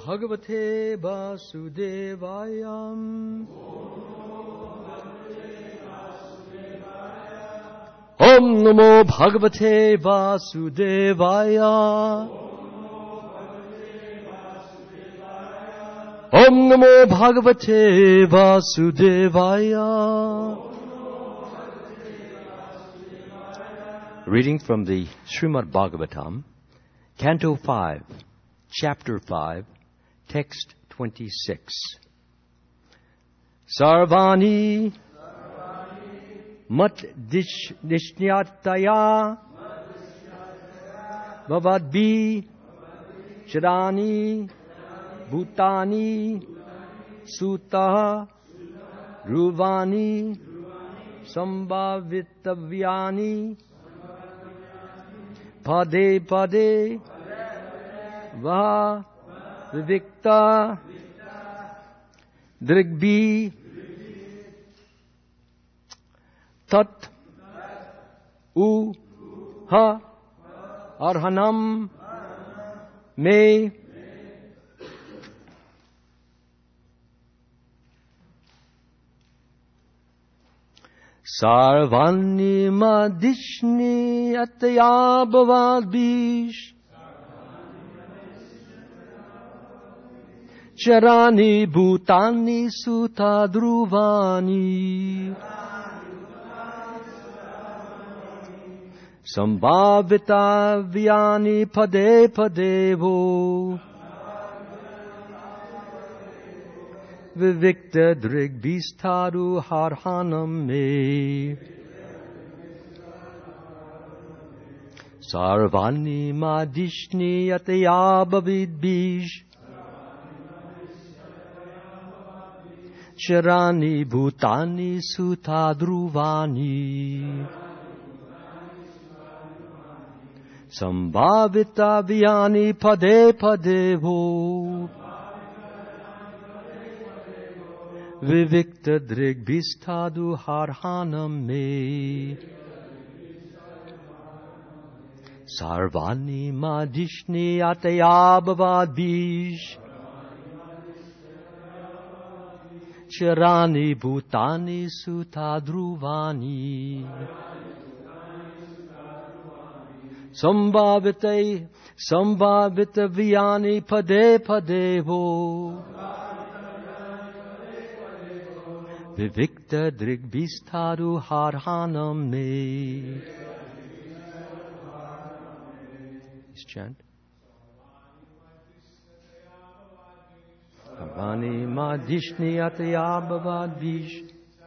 Bhagavate Vasudevaya. Om Namo Bhagavate Vasudevaya. Om Namo Bhagavate Vasudevaya. Reading from the Srimad Bhagavatam, Canto 5, Chapter 5, Text 26. Sarvani mat dishnataya bhavadbhi charani bhutani sutta ruvani sambhavitavyani pade pade va vivikta drigbi tat u ha arhanam me sarvani madishni atyabhavadbish charani bhutani sutta druvani sambhavita vyani pade padevo vivikta drigbhistaru harhanam me sarvani madishni atayabhavidbish charani bhutani sutta druvani sambhavita vyani pade padevo vivikta drigbhistadu harhanam me sarvani madishni atayabhavadbish charani bhutani sutta druvani sambhavita vyani pade padevo vivikta drigbhistaru harhanam me. Please chant. Sarvani madishni atayabhavadbish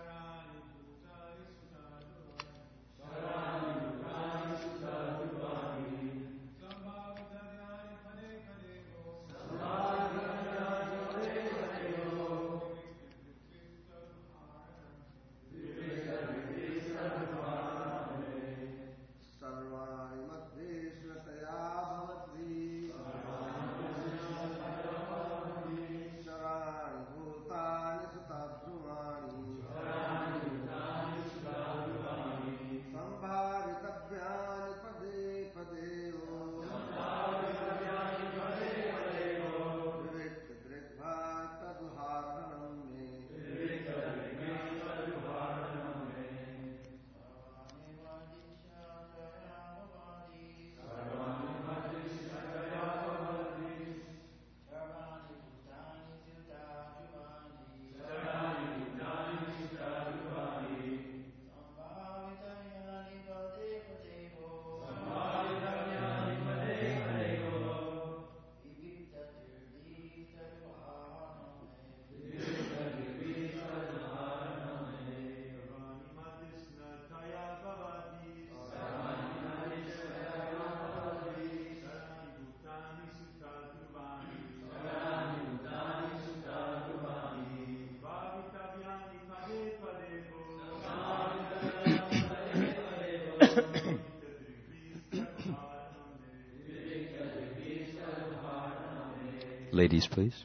Ladies, please.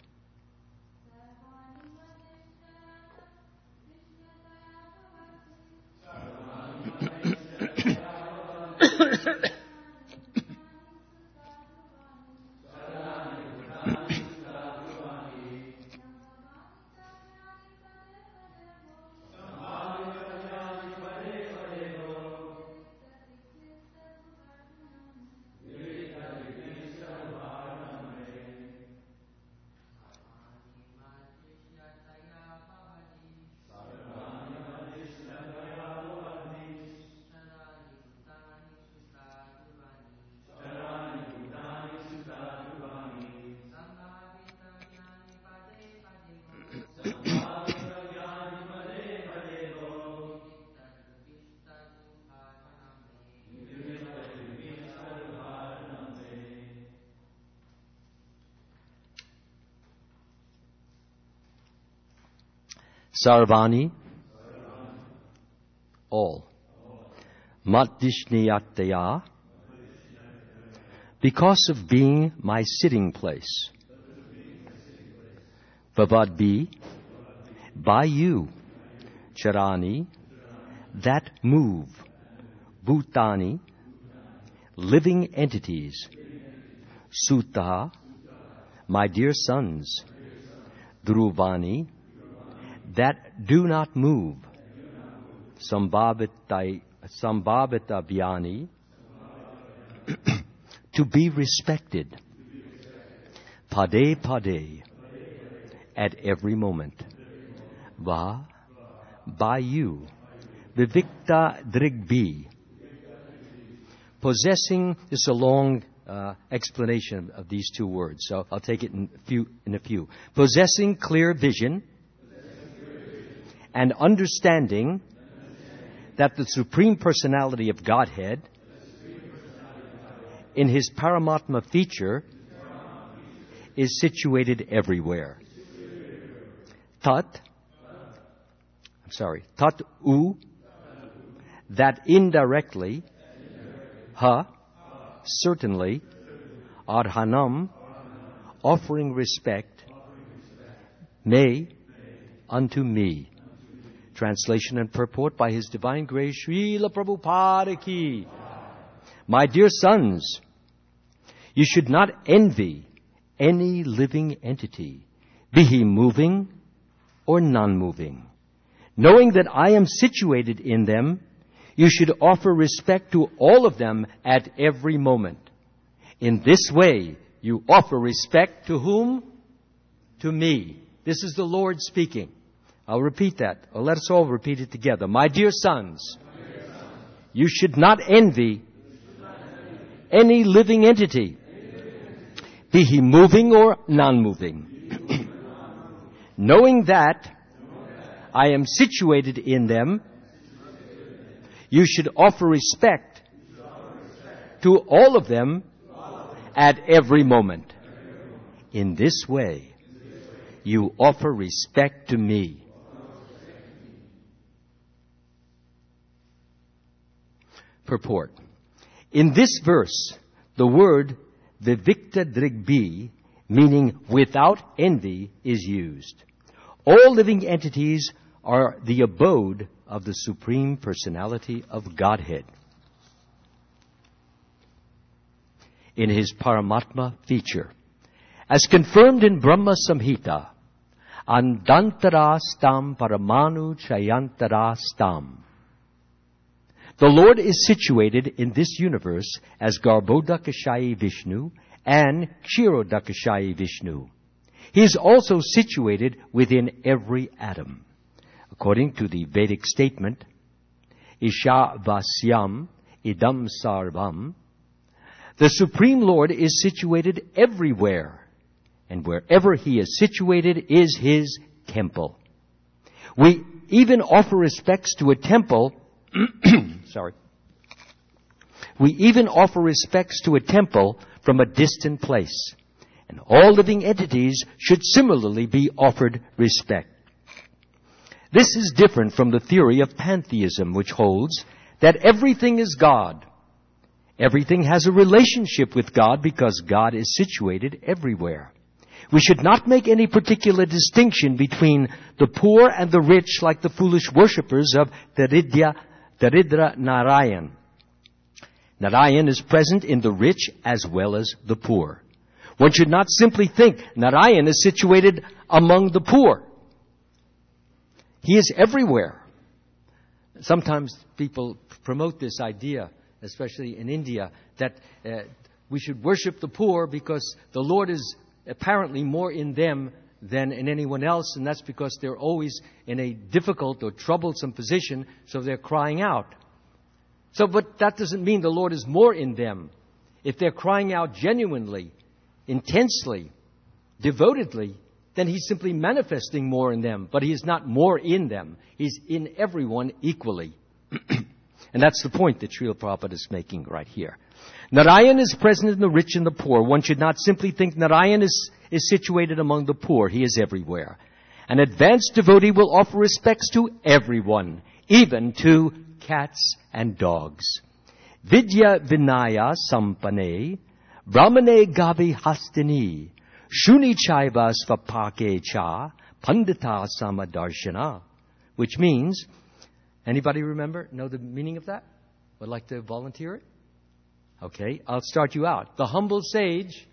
Sarvani, all. Madhishniyataya, because of being my sitting place. Bhavadbhi, by you. Charani, that move. Bhutani, living entities. Sutta, my dear sons. Dhruvani, that do not move. Sambhavitavyani, to be respected. Pade pade, at every moment. Va, by you. Vivikta drigbi, possessing. This is a long explanation of these two words, so I'll take it in a few. Possessing clear vision and understanding that the Supreme Personality of Godhead, in His Paramatma feature, is situated everywhere. Tat u, that indirectly, ha, certainly, arhanam, offering respect, may, unto me. Translation and purport by His Divine Grace, Srila Prabhupada Ki. My dear sons, you should not envy any living entity, be he moving or non-moving. Knowing that I am situated in them, you should offer respect to all of them at every moment. In this way, you offer respect to whom? To me. This is the Lord speaking. I'll repeat that. Or let us all repeat it together. My dear sons, you should not envy any living entity, be he moving or non-moving. Knowing that I am situated in them, you should offer respect to all of them at every moment. In this way, you offer respect to me. Purport. In this verse, the word vivikta drigbi, meaning without envy, is used. All living entities are the abode of the Supreme Personality of Godhead. In His Paramatma feature, as confirmed in Brahma Samhita, Andantara stam paramanu chayantara stam. The Lord is situated in this universe as Garbhodakashayi Vishnu and Kshirodakashayi Vishnu. He is also situated within every atom. According to the Vedic statement, Isha Vasyam Idam Sarvam, the Supreme Lord is situated everywhere, and wherever He is situated is His temple. We even offer respects to a temple We even offer respects to a temple from a distant place. And all living entities should similarly be offered respect. This is different from the theory of pantheism, which holds that everything is God. Everything has a relationship with God because God is situated everywhere. We should not make any particular distinction between the poor and the rich like the foolish worshippers of Daridra Narayan. Narayan is present in the rich as well as the poor. One should not simply think Narayan is situated among the poor. He is everywhere. Sometimes people promote this idea, especially in India, that we should worship the poor because the Lord is apparently more in them than in anyone else, and that's because they're always in a difficult or troublesome position, so they're crying out. But that doesn't mean the Lord is more in them. If they're crying out genuinely, intensely, devotedly, then He's simply manifesting more in them. But He is not more in them. He's in everyone equally. And that's the point that Srila Prabhupada is making right here. Narayan is present in the rich and the poor. One should not simply think Narayan is situated among the poor. He is everywhere. An advanced devotee will offer respects to everyone, even to cats and dogs. Vidya Vinaya Sampane, Brahmane Gavi Hastini, Shuni Chaiva Svapake Cha, Pandita Samadarshana, which means, anybody know the meaning of that? Would like to volunteer it? Okay, I'll start you out. The humble sage.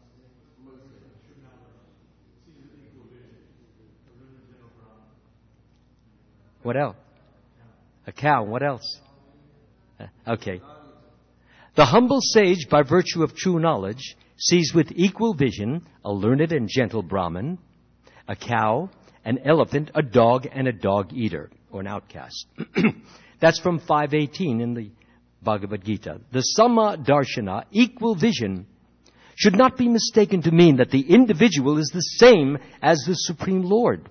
What else? A cow. What else? Okay. The humble sage, by virtue of true knowledge, sees with equal vision a learned and gentle Brahmin, a cow, an elephant, a dog, and a dog-eater, or an outcast. That's from 5:18 in the Bhagavad Gita. The Sama Darshana, equal vision, should not be mistaken to mean that the individual is the same as the Supreme Lord.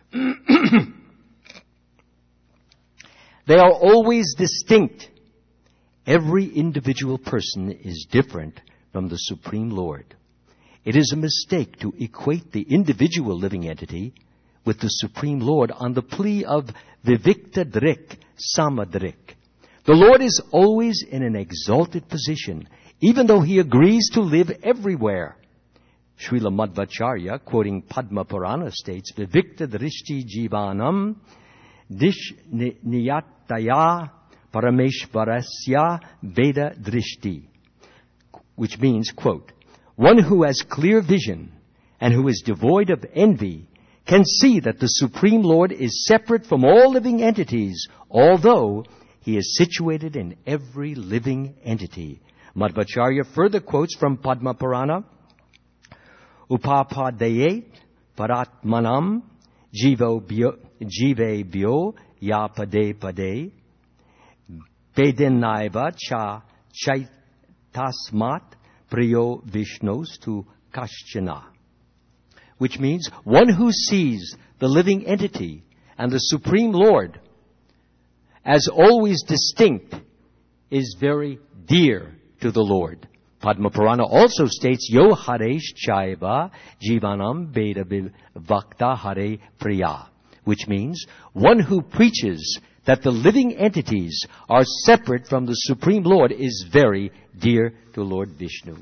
They are always distinct. Every individual person is different from the Supreme Lord. It is a mistake to equate the individual living entity with the Supreme Lord on the plea of Vivikta Drik, Samadrik. The Lord is always in an exalted position, even though He agrees to live everywhere. Srila Madhvacharya, quoting Padma Purana, states, Vivikta Drishti Jivanam Dish Niyataya Parameshvarasya Veda Drishti, which means, quote, one who has clear vision and who is devoid of envy can see that the Supreme Lord is separate from all living entities, although He is situated in every living entity. Madhvacharya further quotes from Padma Purana, Upapadayet Paratmanam Jive Bhyo Ya Pade Pade Vedenaiva Cha Chaitasmat Priyo Vishnos to Kashchana, which means one who sees the living entity and the Supreme Lord as always distinct is very dear to the Lord. Padma Purana also states, Yo Haresh Chaiva Jivanam Veda Vakta Hare Priya, which means one who preaches that the living entities are separate from the Supreme Lord is very dear to Lord Vishnu.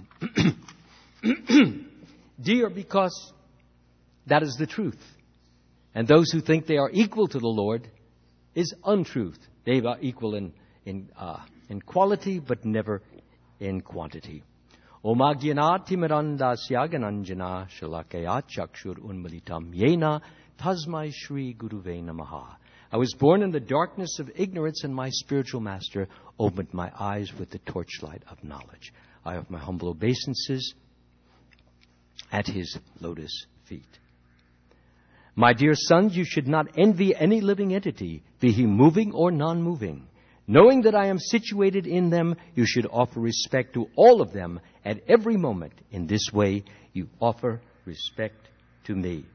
Dear because that is the truth. And those who think they are equal to the Lord is untruth. They are equal in quality, but never in quantity. Om Agyana Timirandasya Gananjana Shalakaya Chakshur Unmalitam Yena Tasmai Shri Guruve Namaha. I was born in the darkness of ignorance, and my spiritual master opened my eyes with the torchlight of knowledge. I offer my humble obeisances at His lotus feet. My dear sons, you should not envy any living entity, be he moving or non-moving. Knowing that I am situated in them, you should offer respect to all of them at every moment. In this way, you offer respect to me.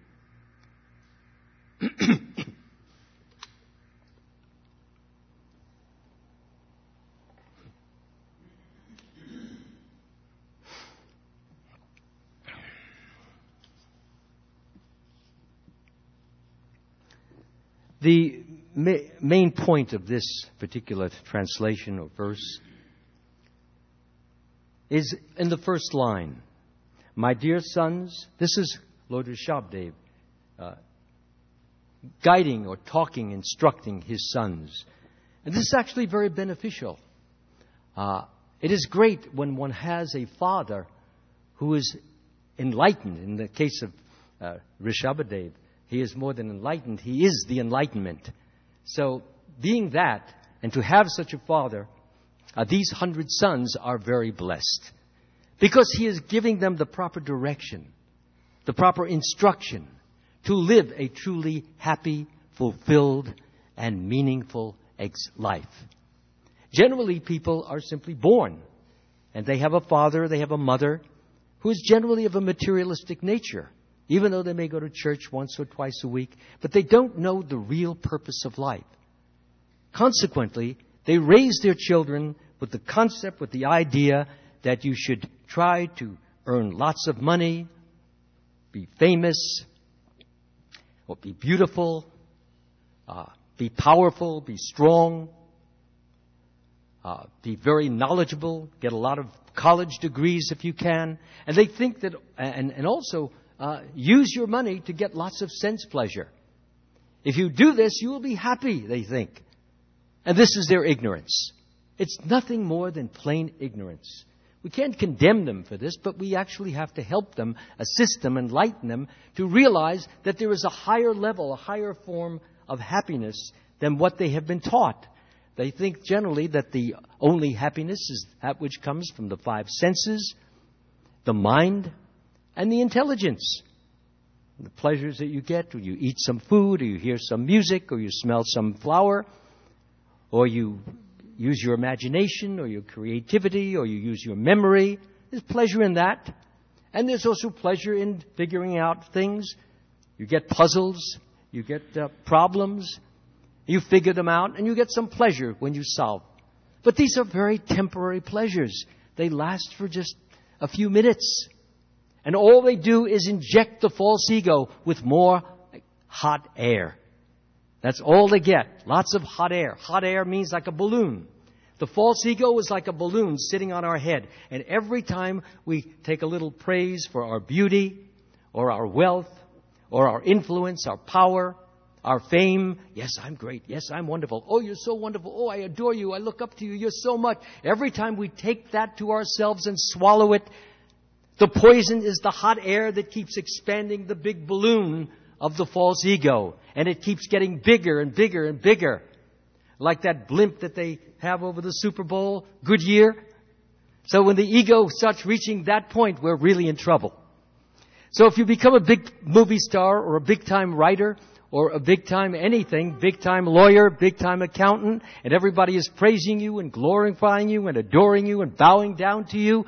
The main point of this particular translation or verse is in the first line. My dear sons, this is Lord Rishabhdev guiding or talking, instructing his sons. And this is actually very beneficial. It is great when one has a father who is enlightened. In the case of Rishabhdev, he is more than enlightened. He is the enlightenment. So, being that, and to have such a father, these 100 sons are very blessed. Because he is giving them the proper direction, the proper instruction to live a truly happy, fulfilled, and meaningful life. Generally, people are simply born, and they have a father, they have a mother, who is generally of a materialistic nature. Even though they may go to church once or twice a week, but they don't know the real purpose of life. Consequently, they raise their children with the concept, with the idea that you should try to earn lots of money, be famous, or be beautiful, be powerful, be strong, be very knowledgeable, get a lot of college degrees if you can. And they think that, and also use your money to get lots of sense pleasure. If you do this, you will be happy, they think. And this is their ignorance. It's nothing more than plain ignorance. We can't condemn them for this, but we actually have to help them, assist them, enlighten them to realize that there is a higher level, a higher form of happiness than what they have been taught. They think generally that the only happiness is that which comes from the five senses, the mind, and the intelligence. The pleasures that you get when you eat some food, or you hear some music, or you smell some flower, or you use your imagination, or your creativity, or you use your memory. There's pleasure in that. And there's also pleasure in figuring out things. You get puzzles, you get problems, you figure them out, and you get some pleasure when you solve. But these are very temporary pleasures. They last for just a few minutes. And all they do is inject the false ego with more hot air. That's all they get. Lots of hot air. Hot air means like a balloon. The false ego is like a balloon sitting on our head. And every time we take a little praise for our beauty, or our wealth, or our influence, our power, our fame. Yes, I'm great. Yes, I'm wonderful. Oh, you're so wonderful. Oh, I adore you. I look up to you. You're so much. Every time we take that to ourselves and swallow it, the poison is the hot air that keeps expanding the big balloon of the false ego. And it keeps getting bigger and bigger and bigger. Like that blimp that they have over the Super Bowl, Goodyear. So when the ego starts reaching that point, we're really in trouble. So if you become a big movie star or a big-time writer or a big-time anything, big-time lawyer, big-time accountant, and everybody is praising you and glorifying you and adoring you and bowing down to you,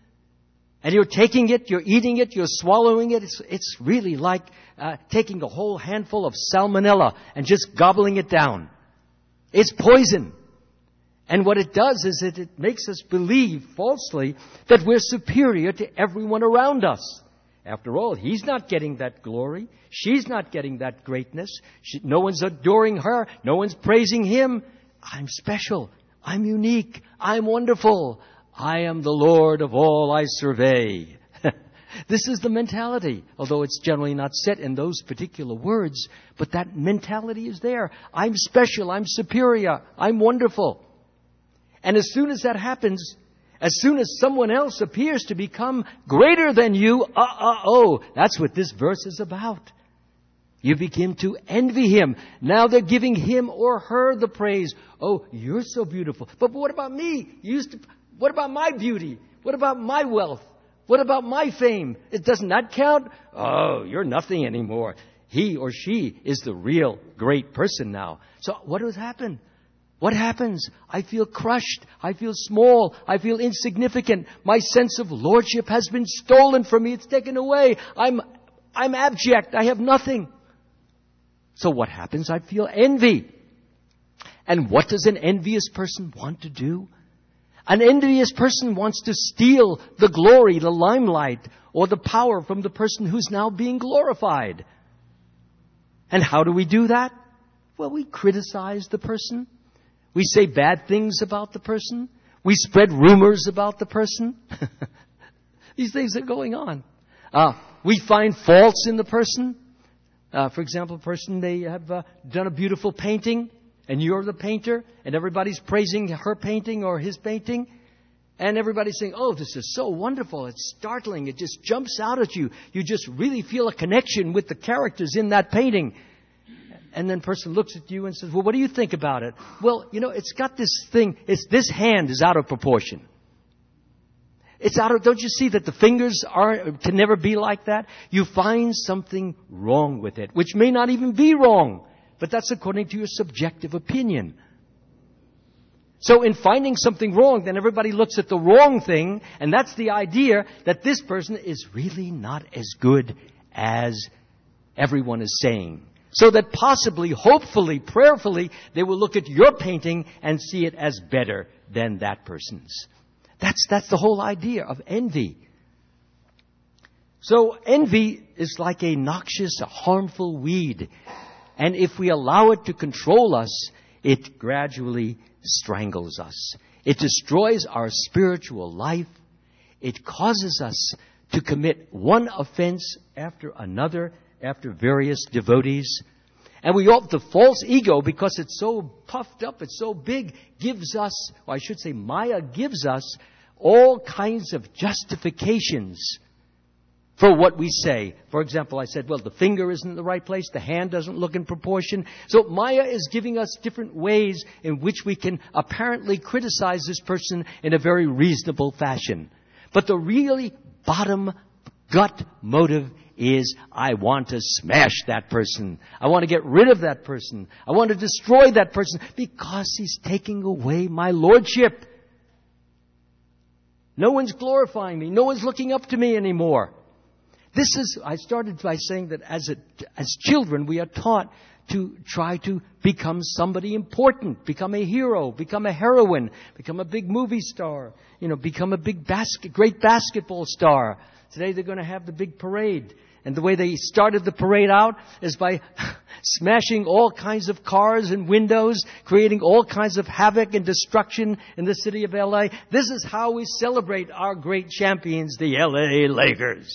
and you're taking it, you're eating it, you're swallowing it, it's really like taking a whole handful of salmonella and just gobbling it down. It's poison. And what it does is it makes us believe falsely that we're superior to everyone around us. After all, he's not getting that glory. She's not getting that greatness. No one's adoring her. No one's praising him. I'm special. I'm unique. I'm wonderful. I am the Lord of all I survey. This is the mentality, although it's generally not set in those particular words, but that mentality is there. I'm special. I'm superior. I'm wonderful. And as soon as that happens, as soon as someone else appears to become greater than you, that's what this verse is about. You begin to envy him. Now they're giving him or her the praise. Oh, you're so beautiful. But what about me? What about my beauty? What about my wealth? What about my fame? Doesn't that count? Oh, you're nothing anymore. He or she is the real great person now. So what has happened? What happens? I feel crushed. I feel small. I feel insignificant. My sense of lordship has been stolen from me. It's taken away. I'm abject. I have nothing. So what happens? I feel envy. And what does an envious person want to do? An envious person wants to steal the glory, the limelight, or the power from the person who's now being glorified. And how do we do that? Well, we criticize the person. We say bad things about the person. We spread rumors about the person. These things are going on. We find faults in the person. For example, a person, they have done a beautiful painting, and you're the painter, and everybody's praising her painting or his painting. And everybody's saying, oh, this is so wonderful. It's startling. It just jumps out at you. You just really feel a connection with the characters in that painting. And then person looks at you and says, well, what do you think about it? Well, it's got this thing. This hand is out of proportion. Don't you see that the fingers can never be like that? You find something wrong with it, which may not even be wrong. But that's according to your subjective opinion. So in finding something wrong, then everybody looks at the wrong thing, and that's the idea that this person is really not as good as everyone is saying. So that possibly, hopefully, prayerfully, they will look at your painting and see it as better than that person's. That's the whole idea of envy. So envy is like a noxious, harmful weed. And if we allow it to control us, it gradually strangles us. It destroys our spiritual life. It causes us to commit one offense after another, after various devotees. And the false ego, because it's so puffed up, it's so big, gives us, or I should say Maya gives us all kinds of justifications for what we say. For example, I said, well, the finger isn't in the right place, the hand doesn't look in proportion. So Maya is giving us different ways in which we can apparently criticize this person in a very reasonable fashion. But the really bottom gut motive is, I want to smash that person. I want to get rid of that person. I want to destroy that person because he's taking away my lordship. No one's glorifying me. No one's looking up to me anymore. I started by saying that as children, we are taught to try to become somebody important, become a hero, become a heroine, become a big movie star, become a great basketball star. Today they're going to have the big parade. And the way they started the parade out is by smashing all kinds of cars and windows, creating all kinds of havoc and destruction in the city of L.A. This is how we celebrate our great champions, the L.A. Lakers.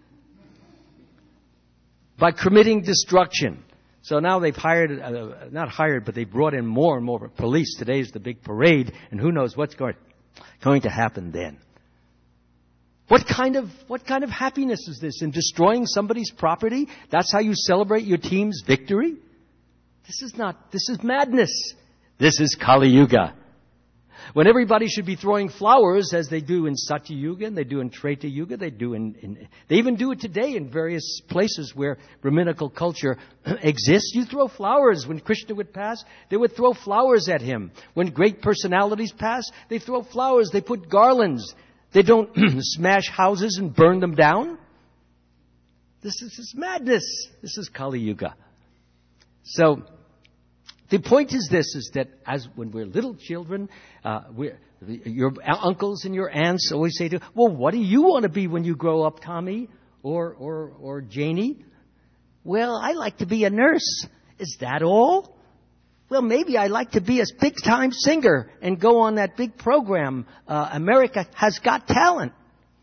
By committing destruction. So now they've but they brought in more and more police. Today's the big parade, and who knows what's going to happen then. What kind of happiness is this? In destroying somebody's property? That's how you celebrate your team's victory? This is madness. This is Kali Yuga. When everybody should be throwing flowers, as they do in Satya Yuga, and they do in Treta Yuga, they even do it today in various places where Brahminical culture exists. You throw flowers. When Krishna would pass, they would throw flowers at him. When great personalities pass, they throw flowers. They put garlands. They don't smash houses and burn them down. This is madness. This is Kali Yuga. So, the point is that when we're little children, your uncles and your aunts always say to, well, what do you want to be when you grow up, Tommy or Janie? Well, I like to be a nurse. Is that all? Well, maybe I'd like to be a big-time singer and go on that big program, America Has Got Talent.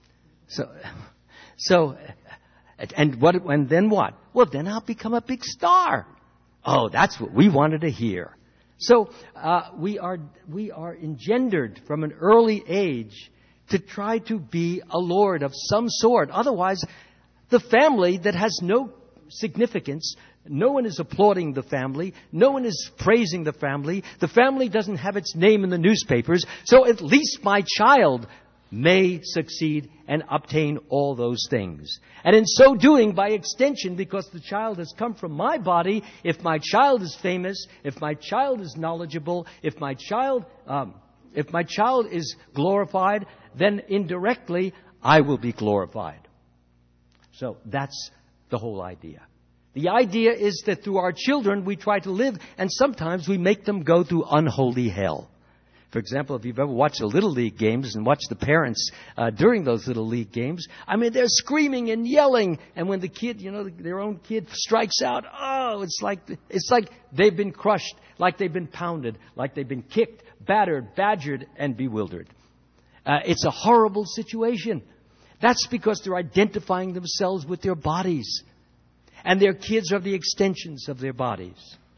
And then what? Well, then I'll become a big star. Oh, that's what we wanted to hear. So we are engendered from an early age to try to be a lord of some sort. Otherwise, the family that has no significance, no one is applauding the family, no one is praising the family doesn't have its name in the newspapers, so at least my child may succeed and obtain all those things. And in so doing, by extension, because the child has come from my body, if my child is famous, if my child is knowledgeable, if my child is glorified, then indirectly I will be glorified. So that's the whole idea. The idea is that through our children we try to live, and sometimes we make them go through unholy hell. For example, if you've ever watched the Little League games and watched the parents during those Little League games, I mean, they're screaming and yelling. And when the kid, their own kid strikes out, it's like they've been crushed, like they've been pounded, like they've been kicked, battered, badgered, and bewildered. It's a horrible situation. That's because they're identifying themselves with their bodies. And their kids are the extensions of their bodies.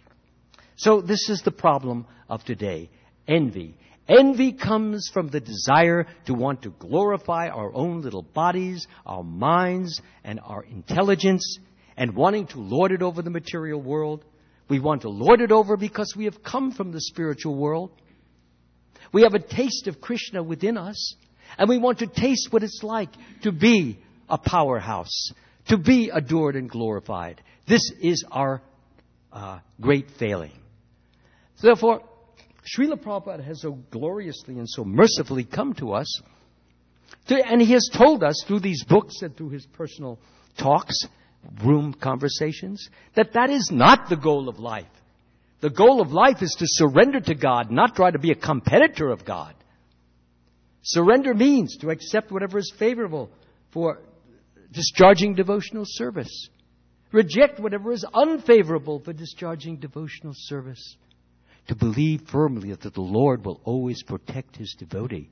So this is the problem of today. Envy. Envy comes from the desire to want to glorify our own little bodies, our minds, and our intelligence, and wanting to lord it over the material world. We want to lord it over because we have come from the spiritual world. We have a taste of Krishna within us, and we want to taste what it's like to be a powerhouse, to be adored and glorified. This is our great failing. So therefore, Srila Prabhupada has so gloriously and so mercifully come to us, and he has told us through these books and through his personal talks, room conversations, that is not the goal of life. The goal of life is to surrender to God, not try to be a competitor of God. Surrender means to accept whatever is favorable discharging devotional service. Reject whatever is unfavorable for discharging devotional service. To believe firmly that the Lord will always protect His devotee.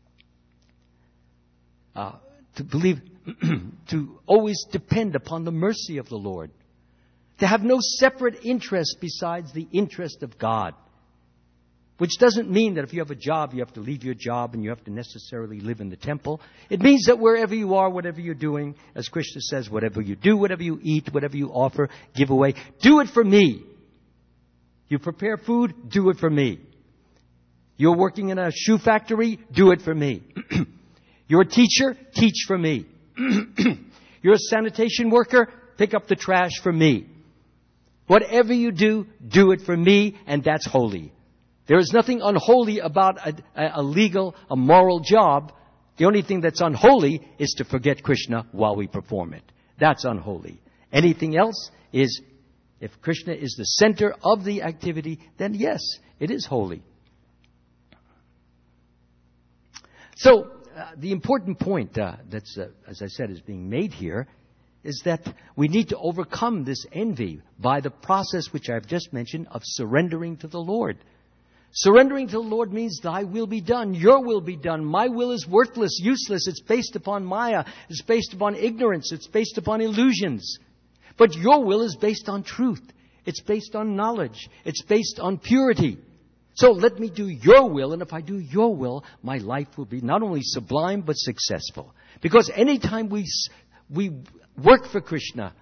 To believe, to always depend upon the mercy of the Lord. To have no separate interest besides the interest of God. Which doesn't mean that if you have a job, you have to leave your job and you have to necessarily live in the temple. It means that wherever you are, whatever you're doing, as Krishna says, whatever you do, whatever you eat, whatever you offer, give away, do it for me. You prepare food, do it for me. You're working in a shoe factory, do it for me. You're a teacher, teach for me. You're a sanitation worker, pick up the trash for me. Whatever you do, do it for me, and that's holy. There is nothing unholy about a legal, a moral job. The only thing that's unholy is to forget Krishna while we perform it. That's unholy. Anything else is, if Krishna is the center of the activity, then yes, it is holy. So, the important point that's, as I said, is being made here is that we need to overcome this envy by the process which I've just mentioned of surrendering to the Lord. Surrendering to the Lord means thy will be done, your will be done. My will is worthless, useless. It's based upon Maya. It's based upon ignorance. It's based upon illusions. But your will is based on truth. It's based on knowledge. It's based on purity. So let me do your will, and if I do your will, my life will be not only sublime but successful. Because anytime we work for Krishna,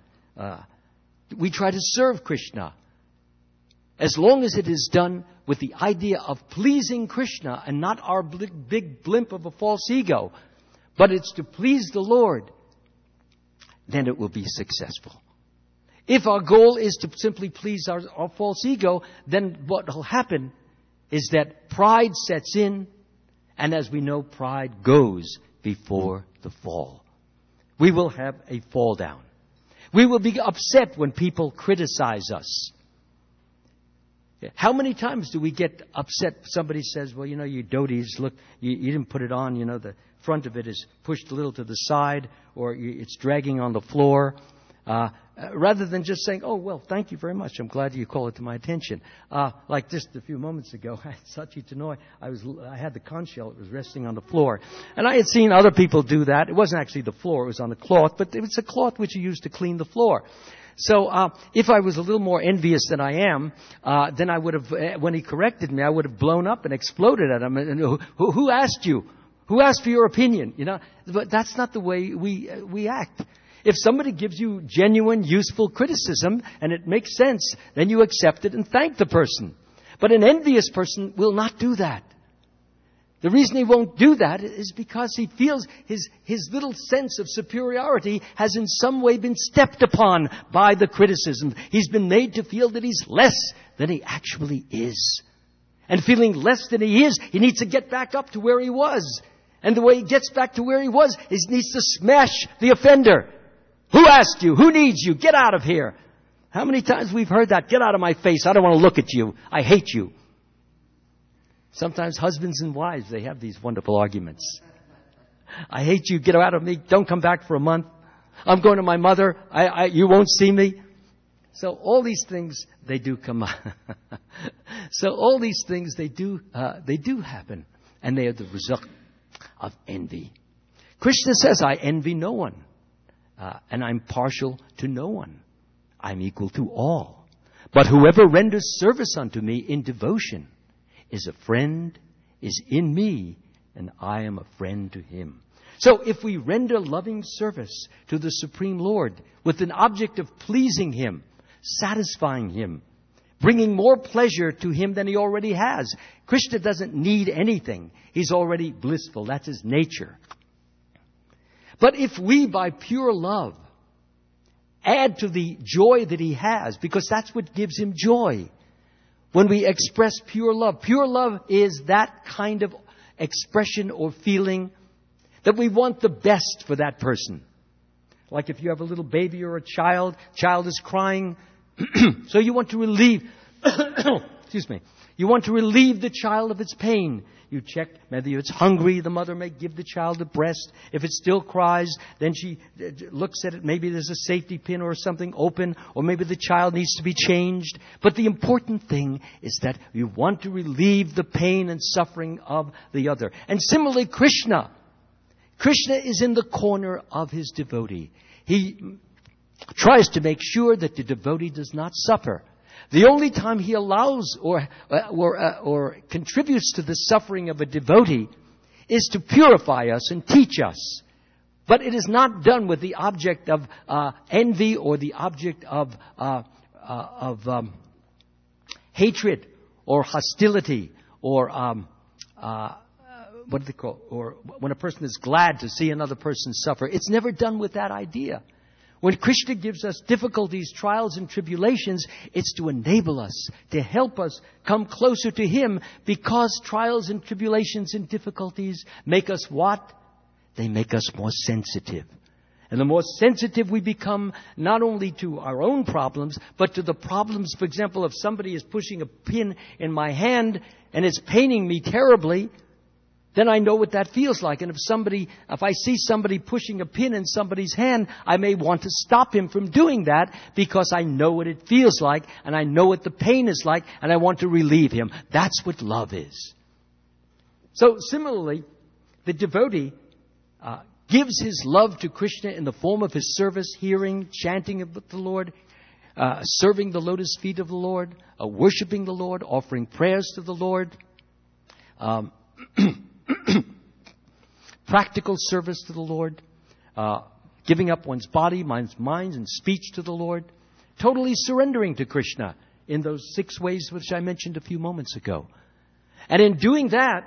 we try to serve Krishna, as long as it is done with the idea of pleasing Krishna and not our big blimp of a false ego, but it's to please the Lord, then it will be successful. If our goal is to simply please our false ego, then what will happen is that pride sets in, and as we know, pride goes before the fall. We will have a fall down. We will be upset when people criticize us. How many times do we get upset? Somebody says, well, you doties, look, you didn't put it on, the front of it is pushed a little to the side, or it's dragging on the floor. Rather than just saying, oh, well, thank you very much. I'm glad you called it to my attention. Like just a few moments ago, at Sachi Tanoy, I had the conch shell. It was resting on the floor. And I had seen other people do that. It wasn't actually the floor. It was on the cloth. But it was a cloth which you use to clean the floor. So if I was a little more envious than I am, then I would have, when he corrected me, I would have blown up and exploded at him. And who asked you? Who asked for your opinion? But that's not the way we act. If somebody gives you genuine, useful criticism and it makes sense, then you accept it and thank the person. But an envious person will not do that. The reason he won't do that is because he feels his little sense of superiority has in some way been stepped upon by the criticism. He's been made to feel that he's less than he actually is. And feeling less than he is, he needs to get back up to where he was. And the way he gets back to where he was is he needs to smash the offender. Who asked you? Who needs you? Get out of here. How many times we've heard that? Get out of my face. I don't want to look at you. I hate you. Sometimes husbands and wives, they have these wonderful arguments. I hate you. Get out of me. Don't come back for a month. I'm going to my mother. You won't see me. So all these things, they do come up. So all these things, they do happen. And they are the result of envy. Krishna says, I envy no one. And I'm partial to no one. I'm equal to all. But whoever renders service unto me in devotion is a friend, is in me, and I am a friend to him. So if we render loving service to the Supreme Lord with an object of pleasing him, satisfying him, bringing more pleasure to him than he already has. Krishna doesn't need anything. He's already blissful. That's his nature. But if we, by pure love, add to the joy that he has, because that's what gives him joy, when we express pure love is that kind of expression or feeling that we want the best for that person. Like if you have a little baby or a child is crying, so you want to relieve You want to relieve the child of its pain. You check whether it's hungry. The mother may give the child a breast. If it still cries, then she looks at it. Maybe there's a safety pin or something open, or maybe the child needs to be changed. But the important thing is that you want to relieve the pain and suffering of the other. And similarly, Krishna. Krishna is in the corner of his devotee. He tries to make sure that the devotee does not suffer. The only time he allows or contributes to the suffering of a devotee is to purify us and teach us. But it is not done with the object of envy or the object of hatred or hostility or what do they call? Or when a person is glad to see another person suffer. It's never done with that idea. When Krishna gives us difficulties, trials, and tribulations, it's to enable us, to help us come closer to Him, because trials and tribulations and difficulties make us what? They make us more sensitive. And the more sensitive we become, not only to our own problems, but to the problems, for example, if somebody is pushing a pin in my hand and it's paining me terribly, then I know what that feels like. And if I see somebody pushing a pin in somebody's hand, I may want to stop him from doing that because I know what it feels like and I know what the pain is like and I want to relieve him. That's what love is. So similarly, the devotee gives his love to Krishna in the form of his service, hearing, chanting of the Lord, serving the lotus feet of the Lord, worshiping the Lord, offering prayers to the Lord, practical service to the Lord, giving up one's body, mind, and speech to the Lord, totally surrendering to Krishna in those 6 ways which I mentioned a few moments ago. And in doing that,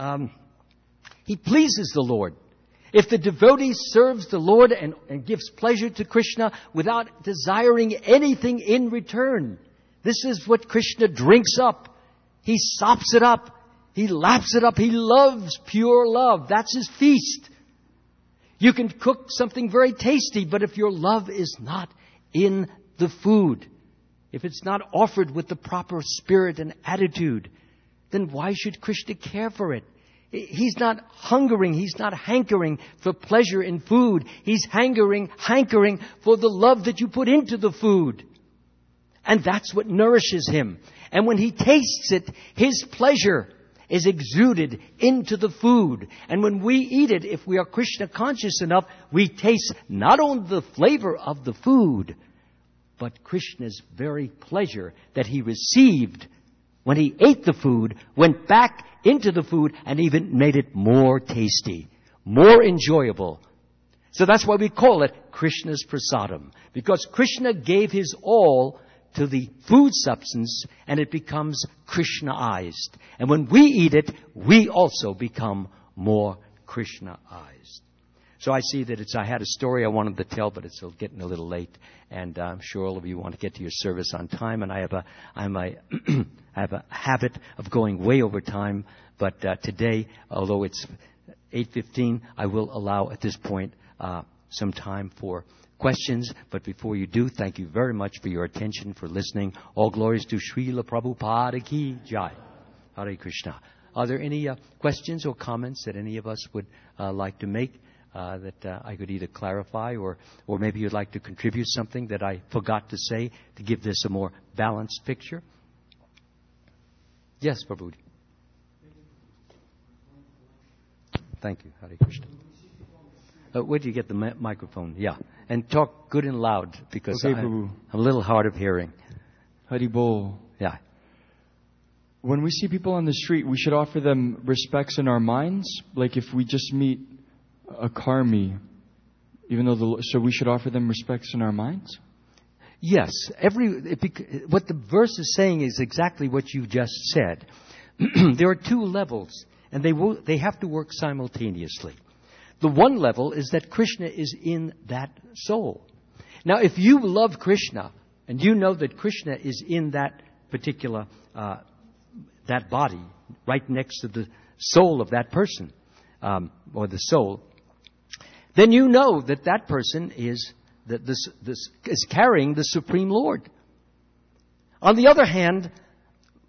he pleases the Lord. If the devotee serves the Lord and gives pleasure to Krishna without desiring anything in return, this is what Krishna drinks up. He sops it up. He laps it up. He loves pure love. That's his feast. You can cook something very tasty, but if your love is not in the food, if it's not offered with the proper spirit and attitude, then why should Krishna care for it? He's not hungering. He's not hankering for pleasure in food. He's hankering for the love that you put into the food. And that's what nourishes him. And when he tastes it, his pleasure is exuded into the food. And when we eat it, if we are Krishna conscious enough, we taste not only the flavor of the food, but Krishna's very pleasure that he received when he ate the food, went back into the food, and even made it more tasty, more enjoyable. So that's why we call it Krishna's prasadam, because Krishna gave his all to the food substance, and it becomes Krishnaized. And when we eat it, we also become more Krishnaized. So I see that I had a story I wanted to tell, but it's getting a little late, and I'm sure all of you want to get to your service on time. And I have a habit of going way over time, but today, although it's 8:15, I will allow at this point some time for questions. But before you do, thank you very much for your attention, for listening. All glories to Srila Prabhupada Ki Jai. Hare Krishna. Are there any questions or comments that any of us would like to make that I could either clarify or maybe you'd like to contribute something that I forgot to say to give this a more balanced picture? Yes, Prabhuji. Thank you. Hare Krishna. Where do you get the microphone? Yeah. And talk good and loud, because I'm a little hard of hearing. Hari Bol. Yeah. When we see people on the street, we should offer them respects in our minds. Like if we just meet a karmi, so we should offer them respects in our minds? Yes. What the verse is saying is exactly what you just said. There are 2 levels, and they have to work simultaneously. The one level is that Krishna is in that soul. Now, if you love Krishna, and you know that Krishna is in that particular, that body, right next to the soul of that person, or the soul, then you know that that person is carrying the Supreme Lord. On the other hand,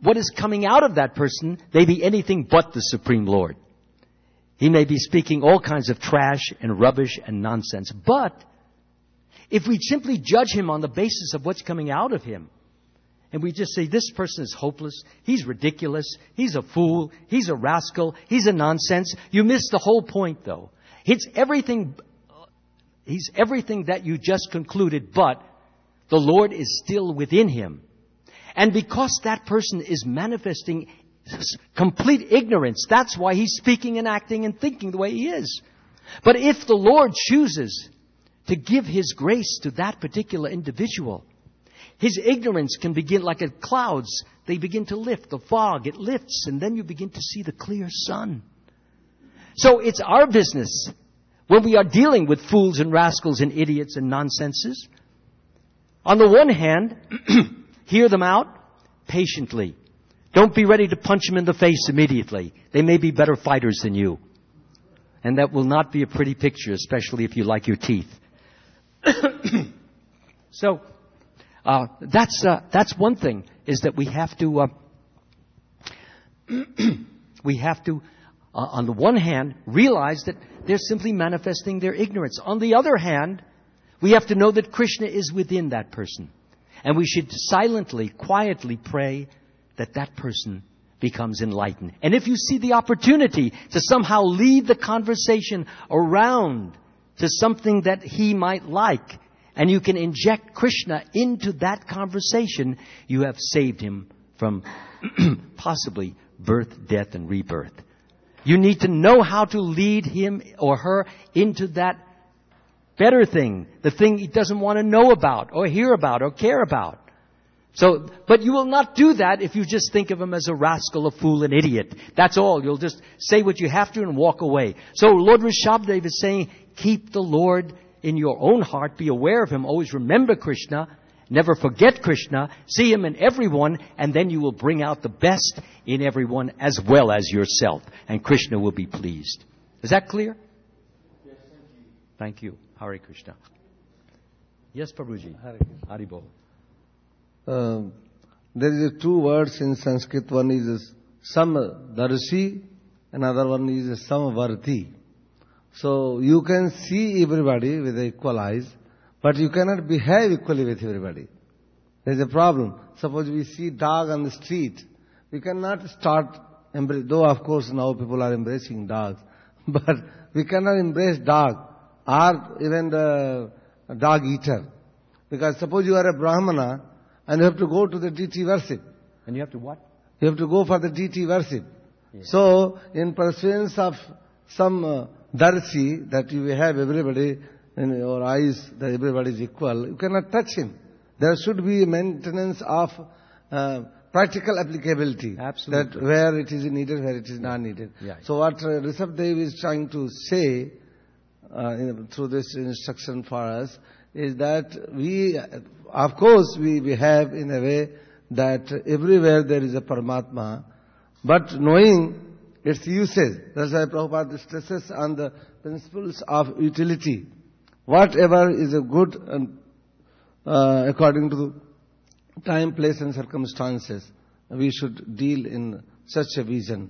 what is coming out of that person may be anything but the Supreme Lord. He may be speaking all kinds of trash and rubbish and nonsense. But if we simply judge him on the basis of what's coming out of him, and we just say, this person is hopeless, he's ridiculous, he's a fool, he's a rascal, he's a nonsense, you miss the whole point, though. He's everything that you just concluded, but the Lord is still within him. And because that person is manifesting complete ignorance, that's why he's speaking and acting and thinking the way he is. But if the Lord chooses to give His grace to that particular individual, his ignorance can begin like at clouds. They begin to lift. The fog, it lifts, and then you begin to see the clear sun. So it's our business when we are dealing with fools and rascals and idiots and nonsenses. On the one hand, hear them out patiently. Don't be ready to punch them in the face immediately. They may be better fighters than you. And that will not be a pretty picture, especially if you like your teeth. So, that's one thing, is that we have to, on the one hand, realize that they're simply manifesting their ignorance. On the other hand, we have to know that Krishna is within that person. And we should silently, quietly pray that that person becomes enlightened. And if you see the opportunity to somehow lead the conversation around to something that he might like, and you can inject Krishna into that conversation, you have saved him from possibly birth, death, and rebirth. You need to know how to lead him or her into that better thing, the thing he doesn't want to know about or hear about or care about. So, but you will not do that if you just think of him as a rascal, a fool, an idiot. That's all. You'll just say what you have to and walk away. So Lord Rishabhdev is saying, keep the Lord in your own heart. Be aware of him. Always remember Krishna. Never forget Krishna. See him in everyone. And then you will bring out the best in everyone as well as yourself. And Krishna will be pleased. Is that clear? Yes, thank you. Thank you. Hare Krishna. Yes, Prabhuji. Hari Bol. There is two words in Sanskrit. One is samdarshi, another one is samvarti. So you can see everybody with equal eyes, but you cannot behave equally with everybody. There is a problem. Suppose we see dog on the street, we cannot start embrace. Though of course now people are embracing dogs, but we cannot embrace dog or even the dog eater, because suppose you are a Brahmana. And you have to go to the deity worship. And you have to what? You have to go for the deity worship. Yes. So, in pursuance of some darshi, that you have everybody in your eyes, that everybody is equal, you cannot touch him. There should be maintenance of practical applicability. Absolutely. That where it is needed, where it is not needed. Yeah. So what Rishabhdev is trying to say through this instruction for us is that we, of course, we behave in a way that everywhere there is a Paramatma, but knowing its usage. That's why Prabhupada stresses on the principles of utility. Whatever is a good according to the time, place and circumstances, we should deal in such a vision.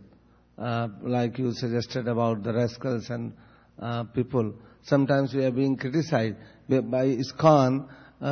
Like you suggested about the rascals and people. Sometimes we are being criticized by ISKCON.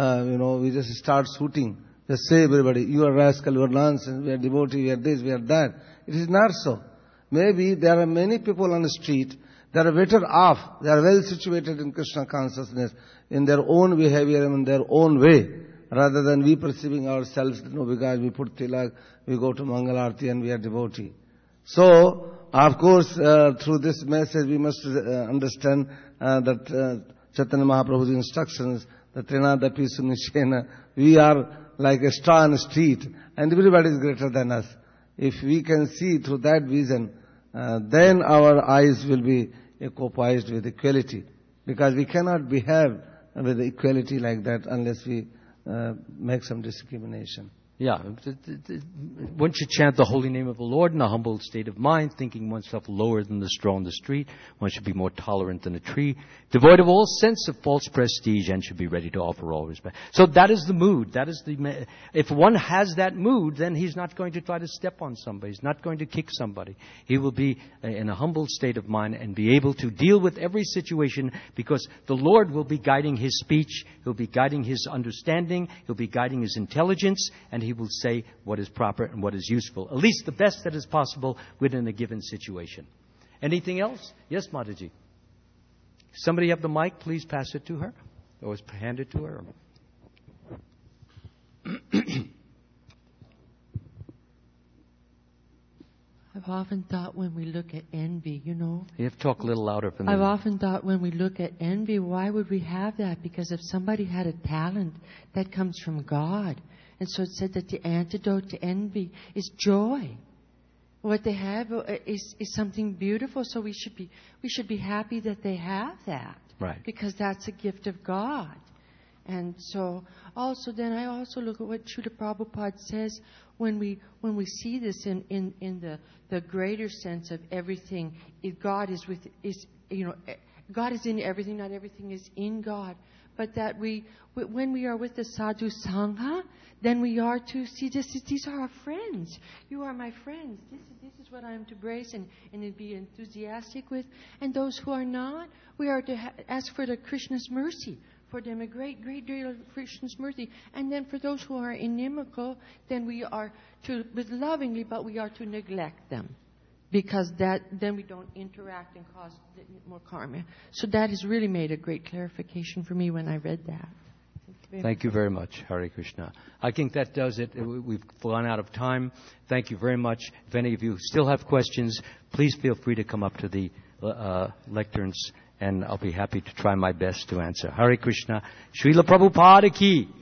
We just start shooting. Just say everybody, you are rascal, you are nonsense, we are devotee, we are this, we are that. It is not so. Maybe there are many people on the street, they are better off, they are well situated in Krishna consciousness, in their own behavior and in their own way, rather than we perceiving ourselves, because we put tilak, we go to Mangal Arati and we are devotee. So, of course, through this message we must understand that Chaitanya Mahaprabhu's instructions, the Trinadapi Sunishena, we are like a star on the street and everybody is greater than us. If we can see through that vision, then our eyes will be equipoised with equality. Because we cannot behave with equality like that unless we make some discrimination. Yeah. One should chant the holy name of the Lord in a humble state of mind, thinking oneself lower than the straw in the street. One should be more tolerant than a tree, devoid of all sense of false prestige, and should be ready to offer all respect. So that is the mood. If one has that mood, then he's not going to try to step on somebody. He's not going to kick somebody. He will be in a humble state of mind and be able to deal with every situation, because the Lord will be guiding his speech. He'll be guiding his understanding. He'll be guiding his intelligence, and he will say what is proper and what is useful, at least the best that is possible within a given situation. Anything else? Yes, Mataji. Somebody have the mic, please pass it to her, or hand it to her. I've often thought when we look at envy, You have to talk a little louder for me. I've often thought when we look at envy, why would we have that? Because if somebody had a talent, that comes from God. And so it said that the antidote to envy is joy. What they have is something beautiful, so we should be happy that they have that. Right. Because that's a gift of God. And so also then I also look at what Srila Prabhupada says when we see this in the greater sense of everything. God is God is in everything, not everything is in God. But that when we are with the sadhu sangha, then we are to see these are our friends. You are my friends. This is what I am to embrace and be enthusiastic with. And those who are not, we are to ask for the Krishna's mercy. For them a great, great deal of Krishna's mercy. And then for those who are inimical, then we are to, with lovingly, but we are to neglect them. Because then we don't interact and cause more karma. So that has really made a great clarification for me when I read that. Thank you very much, Hare Krishna. I think that does it. We've run out of time. Thank you very much. If any of you still have questions, please feel free to come up to the lecterns, and I'll be happy to try my best to answer. Hare Krishna. Srila Prabhupada ki.